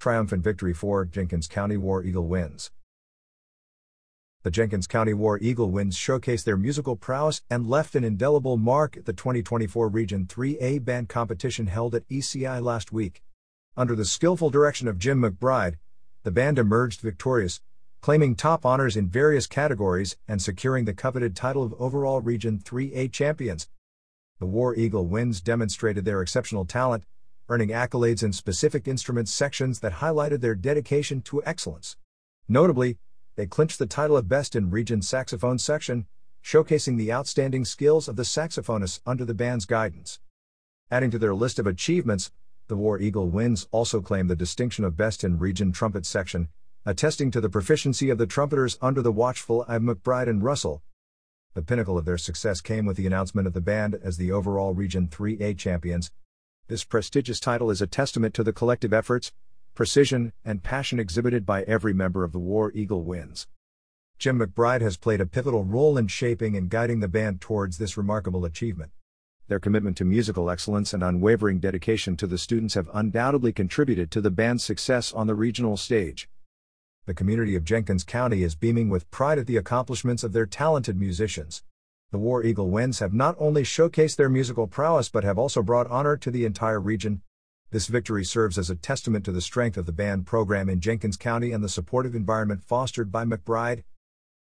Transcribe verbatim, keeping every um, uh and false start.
Triumphant victory for Jenkins County War Eagle Winds. The Jenkins County War Eagle Winds showcased their musical prowess and left an indelible mark at the twenty twenty-four Region three A band competition held at E C I last week. Under the skillful direction of Jim McBride, the band emerged victorious, claiming top honors in various categories and securing the coveted title of overall Region three A champions. The War Eagle Winds demonstrated their exceptional talent, earning accolades in specific instruments sections that highlighted their dedication to excellence. Notably, they clinched the title of Best in Region Saxophone section, showcasing the outstanding skills of the saxophonists under the band's guidance. Adding to their list of achievements, the War Eagle Winds also claimed the distinction of Best in Region Trumpet section, attesting to the proficiency of the trumpeters under the watchful eye of McBride and Russell. The pinnacle of their success came with the announcement of the band as the overall Region three A champions. This prestigious title is a testament to the collective efforts, precision, and passion exhibited by every member of the War Eagle Winds. Jim McBride has played a pivotal role in shaping and guiding the band towards this remarkable achievement. Their commitment to musical excellence and unwavering dedication to the students have undoubtedly contributed to the band's success on the regional stage. The community of Jenkins County is beaming with pride at the accomplishments of their talented musicians. The War Eagle Winds have not only showcased their musical prowess but have also brought honor to the entire region. This victory serves as a testament to the strength of the band program in Jenkins County and the supportive environment fostered by McBride,